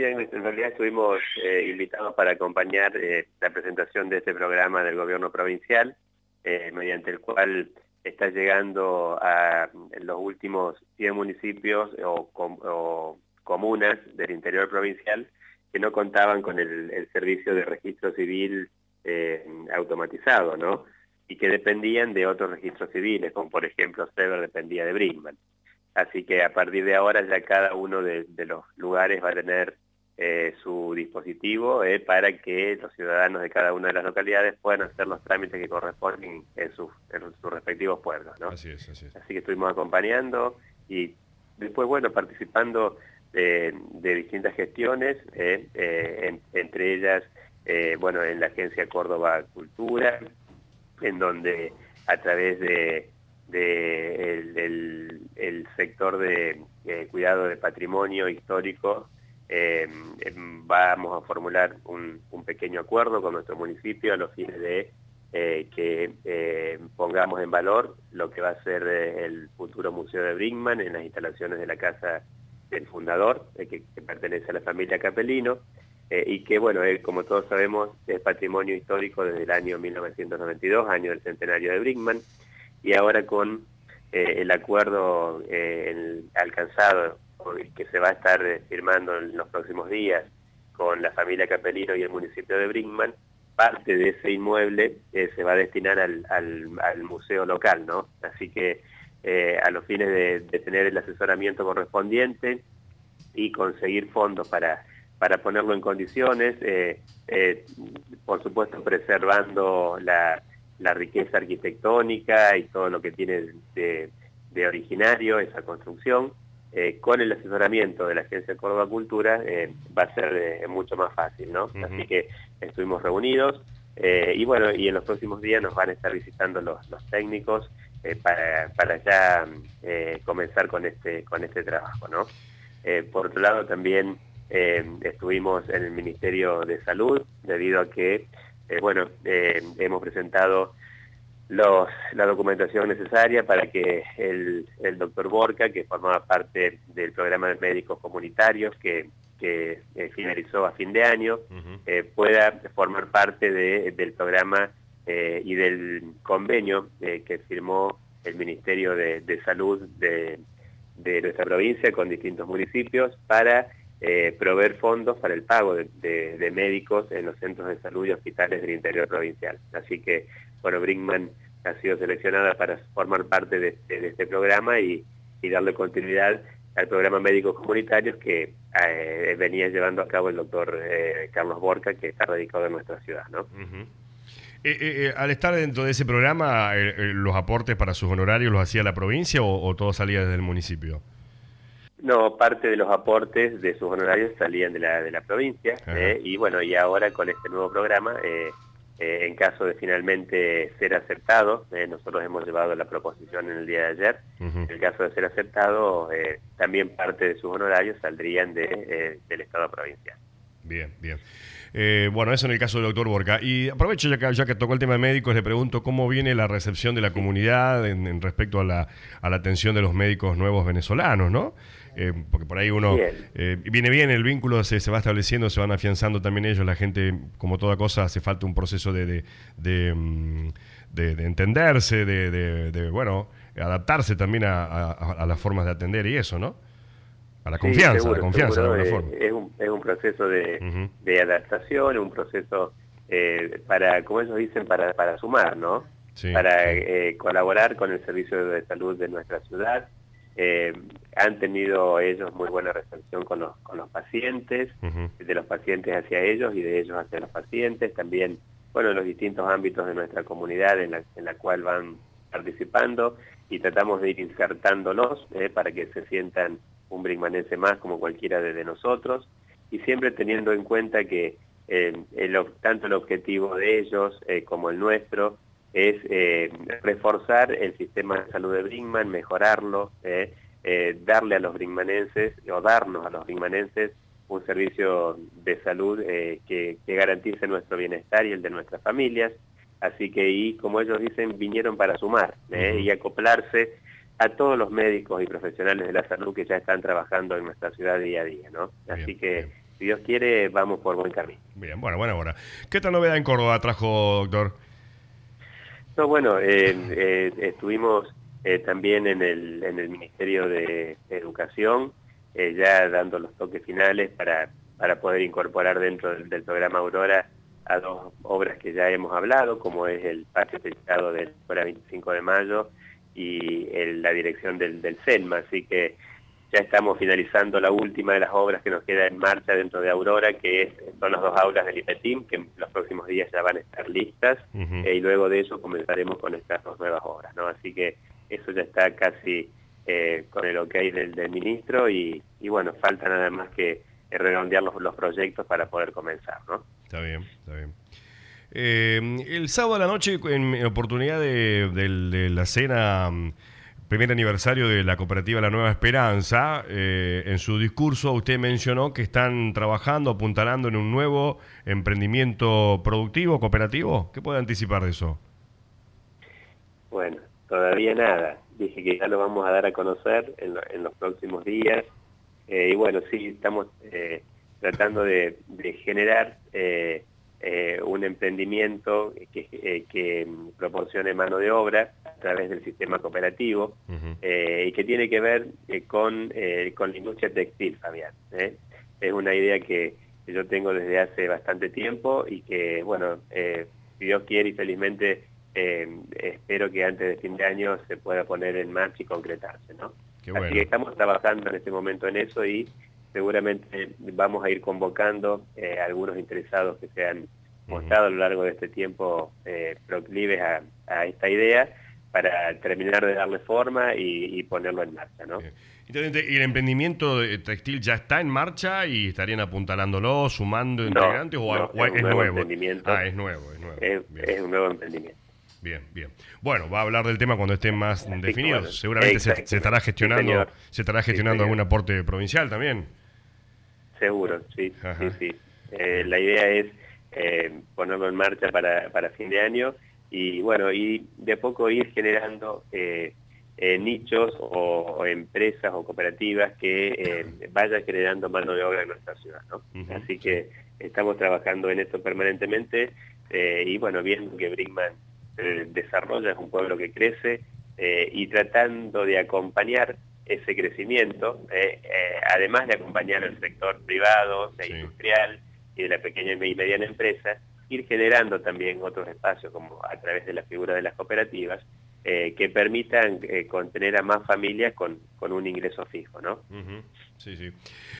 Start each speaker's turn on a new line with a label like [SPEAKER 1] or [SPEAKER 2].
[SPEAKER 1] bien, en realidad estuvimos invitados para acompañar la presentación de este programa del gobierno provincial, mediante el cual está llegando a los últimos 100 municipios o comunas del interior provincial que no contaban con el servicio de registro civil automatizado, ¿no? Y que dependían de otros registros civiles, como por ejemplo Sever dependía de Brinkmann. Así que a partir de ahora ya cada uno de los lugares va a tener su dispositivo para que los ciudadanos de cada una de las localidades puedan hacer los trámites que corresponden en sus respectivos pueblos, ¿no?
[SPEAKER 2] Así es, así es.
[SPEAKER 1] Así que estuvimos acompañando y después, bueno, participando de distintas gestiones, entre ellas, bueno, en la Agencia Córdoba Cultura, en donde a través el sector de cuidado de patrimonio histórico vamos a formular un pequeño acuerdo con nuestro municipio a los fines de que pongamos en valor lo que va a ser el futuro Museo de Brinkmann en las instalaciones de la casa del fundador, que pertenece a la familia Capelino, y que, bueno, como todos sabemos, es patrimonio histórico desde el año 1992, año del centenario de Brinkmann, y ahora con el acuerdo alcanzado, que se va a estar firmando en los próximos días con la familia Capelino y el municipio de Brinkmann, parte de ese inmueble se va a destinar al museo local, ¿no? Así que a los fines de tener el asesoramiento correspondiente y conseguir fondos para ponerlo en condiciones, por supuesto preservando la riqueza arquitectónica y todo lo que tiene de originario esa construcción, con el asesoramiento de la Agencia Córdoba Cultura va a ser mucho más fácil, ¿no? Así que estuvimos reunidos y bueno, y en los próximos días nos van a estar visitando los técnicos para ya comenzar con este trabajo, ¿no? Por otro lado también estuvimos en el Ministerio de Salud debido a que bueno, hemos presentado la documentación necesaria para que el doctor Borca, que formaba parte del programa de médicos comunitarios que finalizó a fin de año, pueda formar parte del programa y del convenio que firmó el Ministerio de Salud de nuestra provincia con distintos municipios para proveer fondos para el pago de médicos en los centros de salud y hospitales del interior provincial. Así que, bueno, Brinkmann ha sido seleccionada para formar parte de este programa y darle continuidad al programa Médicos Comunitarios que venía llevando a cabo el doctor Carlos Borca, que está radicado en nuestra ciudad, ¿no?
[SPEAKER 2] Al estar dentro de ese programa, ¿los aportes para sus honorarios los hacía la provincia o todo salía desde el municipio?
[SPEAKER 1] No, parte de los aportes de sus honorarios salían de la provincia, y bueno, y ahora con este nuevo programa, en caso de finalmente ser aceptado, nosotros hemos llevado la proposición en el día de ayer, en el caso de ser aceptado, también parte de sus honorarios saldrían del Estado provincial.
[SPEAKER 2] Bien, bien. Bueno, eso en el caso del doctor Borca. Y aprovecho, ya que tocó el tema de médicos, le pregunto cómo viene la recepción de la comunidad en respecto a la atención de los médicos nuevos venezolanos, ¿no? Porque por ahí uno viene bien, el vínculo se va estableciendo, se van afianzando también ellos, la gente, como toda cosa, hace falta un proceso de entenderse, bueno, adaptarse también a las formas de atender y eso, ¿no? A la confianza,
[SPEAKER 1] sí, seguro,
[SPEAKER 2] la confianza
[SPEAKER 1] seguro,
[SPEAKER 2] de alguna forma.
[SPEAKER 1] Es un proceso de adaptación, un proceso para, como ellos dicen, para sumar, ¿no?
[SPEAKER 2] Sí,
[SPEAKER 1] para colaborar con el servicio de salud de nuestra ciudad. Han tenido ellos muy buena recepción con los pacientes, de los pacientes hacia ellos y de ellos hacia los pacientes, también, bueno, en los distintos ámbitos de nuestra comunidad en la cual van participando, y tratamos de ir insertándolos para que se sientan un brinkmanense más como cualquiera de nosotros, y siempre teniendo en cuenta que tanto el objetivo de ellos como el nuestro es reforzar el sistema de salud de Brinkmann, mejorarlo, darle a los brinkmanenses, o darnos a los brinkmanenses un servicio de salud que garantice nuestro bienestar y el de nuestras familias. Así que, y como ellos dicen, vinieron para sumar y acoplarse a todos los médicos y profesionales de la salud que ya están trabajando en nuestra ciudad día a día, ¿no? Así que si Dios quiere, vamos por buen camino.
[SPEAKER 2] Bien, bueno, buena hora. ¿Qué tal novedad en Córdoba trajo, doctor?
[SPEAKER 1] No, bueno, estuvimos también en el Ministerio de Educación, ya dando los toques finales para poder incorporar dentro del programa Aurora a dos obras que ya hemos hablado, como es el patio techado del Escuela 25 de Mayo y la dirección del CENMA, así que ya estamos finalizando la última de las obras que nos queda en marcha dentro de Aurora, son las dos aulas del IPETIM, que en los próximos días ya van a estar listas, y luego de eso comenzaremos con estas dos nuevas obras, ¿no? Así que eso ya está casi con el ok del ministro, y bueno, falta nada más que redondear los proyectos para poder comenzar, ¿no?
[SPEAKER 2] Está bien, está bien. El sábado a la noche, en oportunidad de la cena, primer aniversario de la cooperativa La Nueva Esperanza, en su discurso usted mencionó que están trabajando, apuntalando en un nuevo emprendimiento productivo, cooperativo. ¿Qué puede anticipar de eso?
[SPEAKER 1] Bueno, todavía nada. Dije que ya lo vamos a dar a conocer en los próximos días. Y bueno, sí, estamos tratando de generar un emprendimiento que proporcione mano de obra a través del sistema cooperativo, y que tiene que ver con la industria textil, Fabián. Es una idea que yo tengo desde hace bastante tiempo y que, bueno, si Dios quiere y felizmente espero que antes de fin de año se pueda poner en marcha y concretarse, ¿no?
[SPEAKER 2] Bueno.
[SPEAKER 1] Así que estamos trabajando en este momento en eso y seguramente vamos a ir convocando a algunos interesados que se han mostrado a lo largo de este tiempo proclives a esta idea para terminar de darle forma y ponerlo en marcha, ¿no?
[SPEAKER 2] Entonces, ¿y el emprendimiento textil ya está en marcha y estarían apuntalándolo, sumando integrantes o es nuevo? Es nuevo.
[SPEAKER 1] Es un nuevo emprendimiento.
[SPEAKER 2] Bien, bien. Bueno, va a hablar del tema cuando estén más definidos. Bueno, seguramente se estará gestionando, algún aporte provincial también.
[SPEAKER 1] Seguro, sí. La idea es ponerlo en marcha para fin de año y bueno, y de a poco ir generando nichos o empresas o cooperativas que vayan generando mano de obra en nuestra ciudad, ¿no? Así que estamos trabajando en esto permanentemente y bueno, viendo que Brinkman desarrolla, es un pueblo que crece y tratando de acompañar ese crecimiento, además de acompañar al sector privado, industrial y de la pequeña y mediana empresa, ir generando también otros espacios como a través de la figura de las cooperativas que permitan contener a más familias con un ingreso fijo, ¿no?
[SPEAKER 2] Sí.